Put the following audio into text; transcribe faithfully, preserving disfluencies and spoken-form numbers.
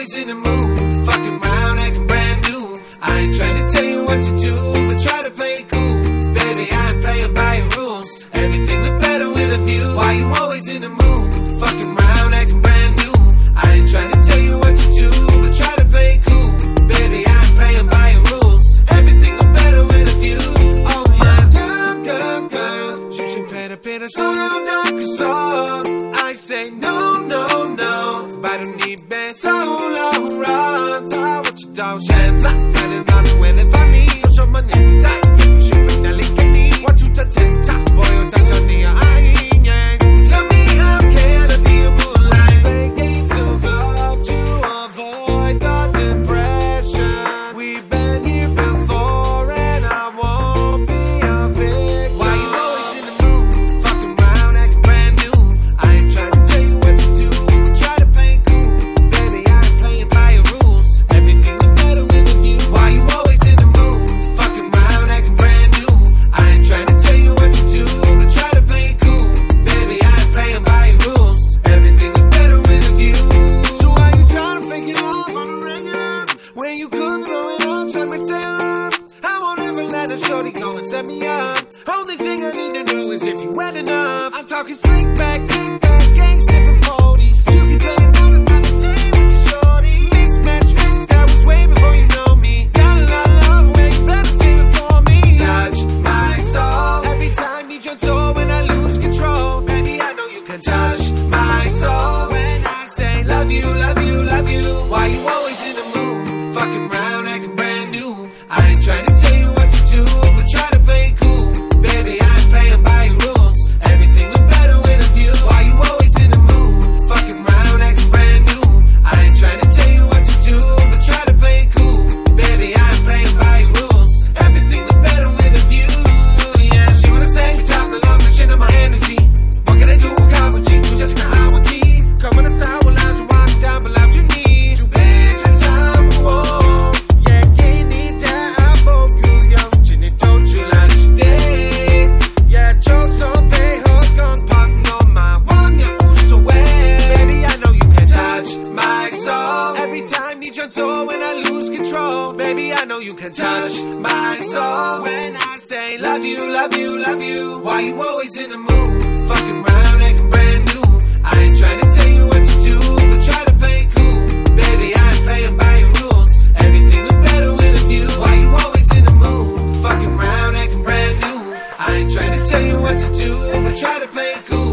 always in the mood, fucking round, acting brand new. I ain't trying to tell you what to do, but try to play it cool. Baby, I ain't playing by your rules. Everything look better with a view. Why you always in the mood, fucking round, acting brand new? I ain't trying to tell you what to do, but try to play it cool. Baby, I ain't playing by your rules. Everything look better with a view. Oh my girl, girl, girl, you should play the bit of song down, cause I say no, no, no. Baru ni besaulah hurrah. Tahu what you don't sense. Running around the way for me. So manenta, you should bring the link in me. What you to tenta? Boy, you touch on the eye. Tell me how can I be a moonlight? Play games of love to avoid the depression. We've been here before and I won't be a victim. Why you always in the mood, fucking round, acting brand new? I ain't trying to tell you what to do, but try to play it cool. Baby, I ain't playing by your rules. Everything look better with a view. Why you always in the mood, fucking round, acting brand new? I ain't trying to tell you what to do, but try to play it cool. Baby, I ain't playing by your rules. Everything look better with a view. So why you trying to fake it off on a regular when you could blow it up, check my serum? I won't ever let a shorty go and set me up. Only thing I need to know is if you wet enough. I'm talking slick back, kick back, gang sipping forties. You can play another another day with the shorty. Mismatch fits, that was way before you know me. Got a lot of love, where you better save it for me. Touch my soul. Every time need your toe when I lose control. Baby, I know you can touch my soul. When I say love you, love you, love you. Why you always in the mood, fucking round, acting brand new? I ain't trying to tell you what to do, but try to play it cool. Baby, I ain't playing by your rules. Everything look better with a view. Why you always in the mood, fucking round, acting brand new? I ain't trying to tell you what to do, but try to play it cool. Baby, I ain't playing by your rules. Everything look better with a view. Yeah, she wanna say top the love, the shit of my energy. What can I do? Come with you, just can hide with tea. Come on the side, we'll lounge and walk down below your knees. You bitches, I'm a wolf. Yeah, can't need that, I'm both you, young. Ginny, don't you lie to today. Yeah, jokes on pay, hug on pop, no my one, yeah, ooh, so well. Baby, I know you can touch my soul. Every time need your toe when I lose control. Baby, I know you can touch my soul. When I say love you, love you, love you. Why you always in the mood, fucking round, acting brand new? I ain't trying to tell you what to do, but try to play it cool. Baby, I ain't playing by your rules. Everything look better with a view. Why you always in the mood, fucking round, acting brand new? I ain't trying to tell you what to do, but try to play it cool.